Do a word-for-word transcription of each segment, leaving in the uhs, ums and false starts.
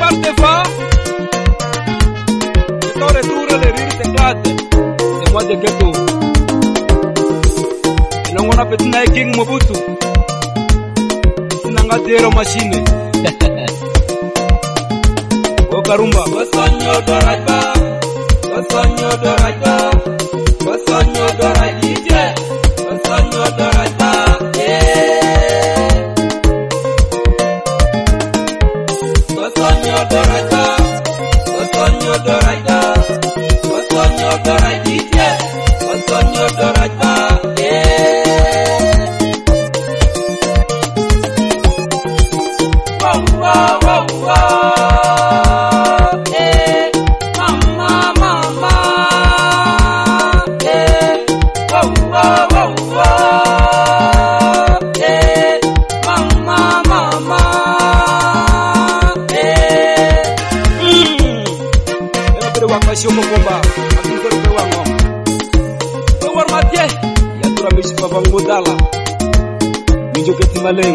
parte fa Ettore dure le rirte clate E moi de ghetto E non una petina e king Mobutu Sinanga zero machine O Karumba Wasonyo doraiba Wasonyo doraiba Wasonyo doraidije Wasonyo doraiba Wasonyo doraiba Wasonyo doraiba Wasonyo doraidije Wasonyo doraiba Wow wow wow wow Sioma komba, aku kau berwango. Kau matie, ya tura misi babang bodala. Minjo ketimaleng.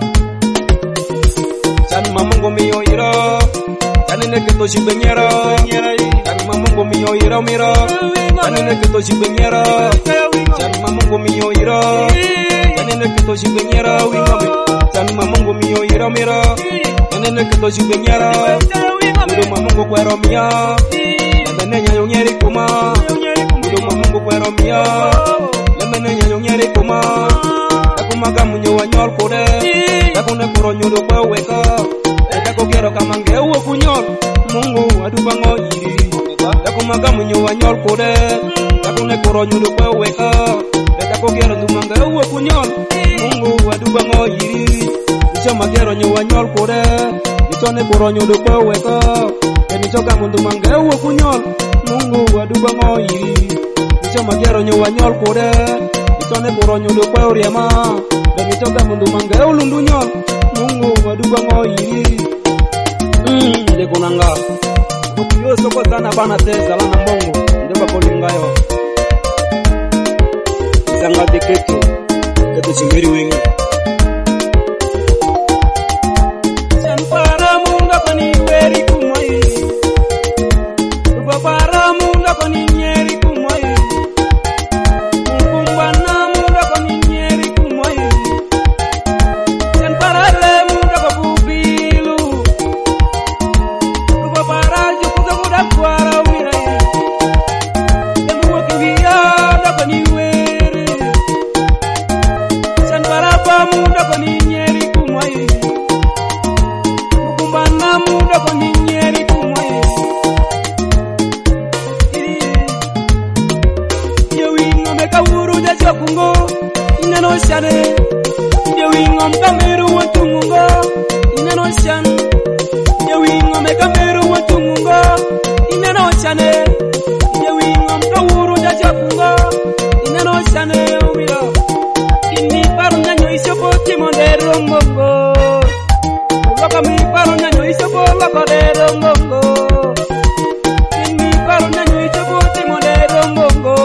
Chan mamungo miyo ira, chan ne keto si benyera, chan mamungo miyo ira mira, chan ne keto si benyera, chan mamungo miyo ira, chan ne keto si benyera, wingobe, chan mamungo miyo ira mira, chan ne keto si benyera, wingobe mamungo kwero mia. Lemene yo nyeri kuma Mudo mamungu kwero mia Lemene yo nyeri kuma Takuma gamunyo wanyol kode Takune kuro nyodo kwa weka Tako kero kamange uwe kunyol Mungu adubango iri Takuma gamunyo wanyol kode Takune kuro nyodo kwa weka Tako kero ndumange uwe kunyol Mungu adubango iri Nichama kero nyo wanyol kode Nichone kuro nyodo kwa weka Nichoka mundu mange uwe kunyol Mungu wadubango iri Nichama kero nyo wanyol kode Nichone kuro nyodo kwa uriama Nichoka mundu mange ulundu nyol Mungu wadubango iri Mmm, ndeko nanga Kukiyo soko sana bana teza lana mbongo Ndeba kolinga yo Isanga deketo Keto chingeri wengi Chanpara munga pani weri kumai Para munda con niñeri kumoi Kumbana munda con niñeri kumoi Sen para le munda con pupilu Rupa para yo puta muda kuara umirai Temu wakiwia da con niweri Sen para pa munda con niñeri kumoi Kumbana munda con niñeri kumoi Kawuru ja jokungo inano shane Yewi ngom kameru watungungo inano shan Yewi ngom kameru watungungo inano shane Yewi ngom kawuru ja jokungo inano shane umira Ini paru nanyo isopo timondero mbongo Waka mi paru nanyo isopo wako dero mbongo Ini paru nanyo isopo timondero mbongo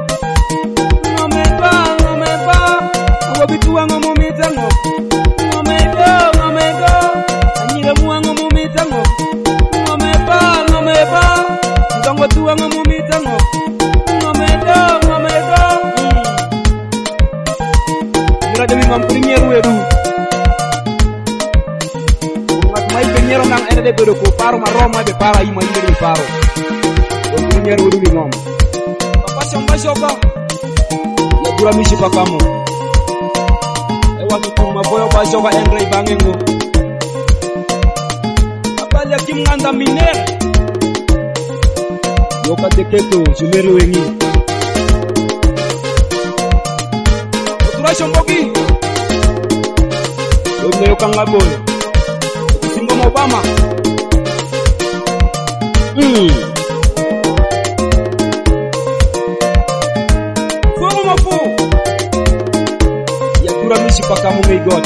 Wabituwa ngomo mitango Ngomego, ngomego Anyira muwa ngomo mitango Ngomeba, ngomeba Ngango tuwa ngomo mitango Ngomego, ngomego Mira jami mamprinyeru edu Ungat mai penyero ngang ene de bedo ko paro maroma be para ima inde de paro Mamprinyeru edu ngom Papa shamba shoka Ya dura mishi pakamu Wakituma boyo bajoka enrei bangengo Abalya kimnganda minere Yoka deketo jumeri wengi Oturasho mbogi Oime yoka ngaboyo Simba Obama Hmm Fumu mafu Misi pakamu may God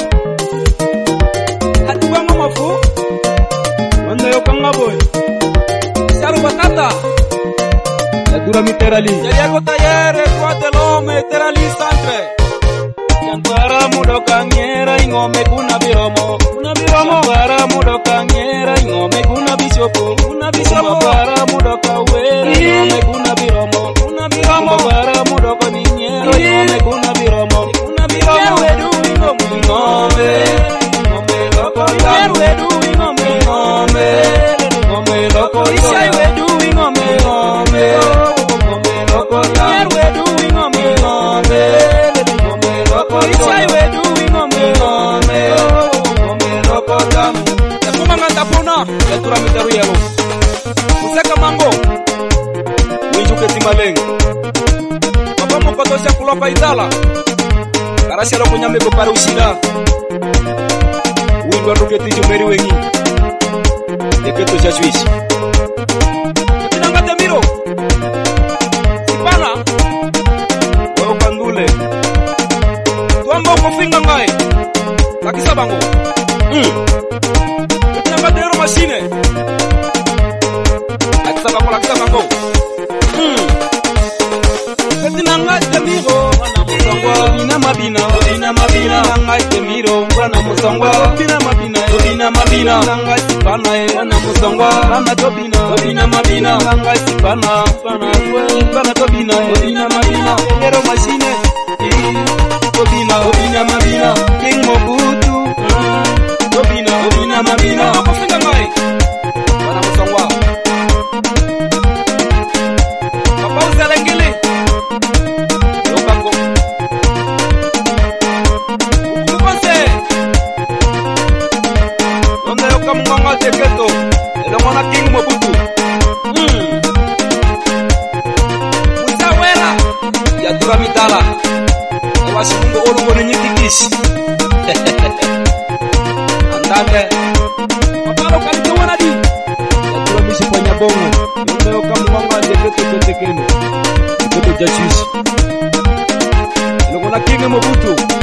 Hati bang mafu Wanda yo kang ngaboy Saru batata Yadura mi terali Yago tayere Kuate lome terali santre Yantara mudo kanyera Ingome kuna biromo Kuna biromo Yantara mudo kanyera Ingome kuna biromo biropo, kuna biropo. Para mudoka wera, ame kuna biromo, kuna biromo. Para mudoka ninyero, ame kuna biromo, kuna biromo. Yerwedu ingome, ingome, ingome loko ya. Yerwedu ingome, ingome, ingome loko ya. Ishaywedu ingome, ingome, ingome loko ya. Yerwedu ingome, ingome, ingome loko ya. Ishaywedu ingome, ingome, ingome loko ya. Yakumanga tapuna, yatura mitaru yelo. Useka mango, winjuke timaleng. Papa mokotosha kulopa itala. Karasha lo kunyame ko para usira. Uindwa ruke tijo meri wengi. Deketo cha Swiss. Tinanga temiro. Sipana. Wao kandule. Tuamba ko finga ngai. Takisa bango. Mm. Tinanga dero machine. Takisa bango, takisa bango. Mm. Tinanga temiro. Bina mabina, bina mabina, nanga temiro, wana musongwa. Bina mabina, bina mabina, nanga sipana, wana musongwa. Bana tobina, bina mabina, nanga sipana, bana twe, bana tobina, bina mabina, ero machine. Bina, bina mabina, king mobutu. Bina, bina mabina, kufinga mai. Wana musongwa. Papa usalengele. Kamnganga teketo, elo mwana king mobutu. Mm. Musawera, yatura mitala. Ewasi mungo olungo ni nyitikisi. Andande. Mapalo kalito wana di. Yatura misi panya bongo. Elo kamnganga teketo tekeno. Teketo jachisi. Elo mwana king mobutu.